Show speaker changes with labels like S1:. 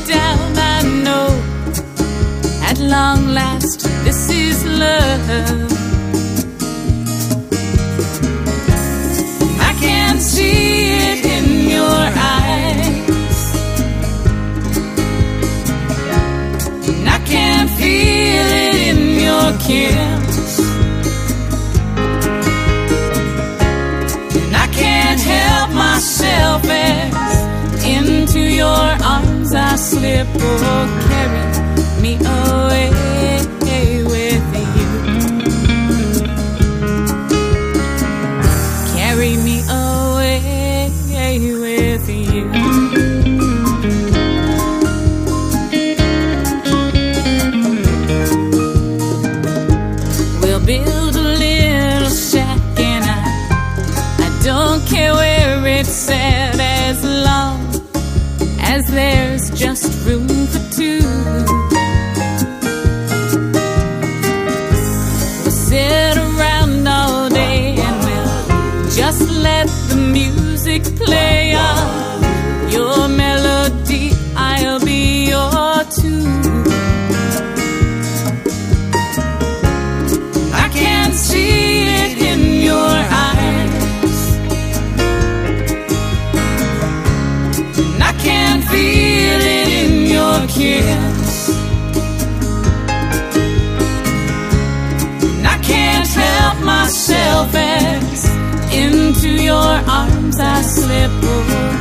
S1: down, I know at long last this is love. I can see it in your eyes, and I can feel it in your kiss, and I can't help myself as into your arms I slip. Oh, carry me away with you. Carry me away with you. We'll build a little shack, and I don't care where it's at, as long as there's just room for two. We'll sit around all day and we'll just let the music play on. Your melody, I'll be your tune. I can see it in your eyes, and I can feel it in your kiss, and I can't help myself as into your arms I slip. Oh,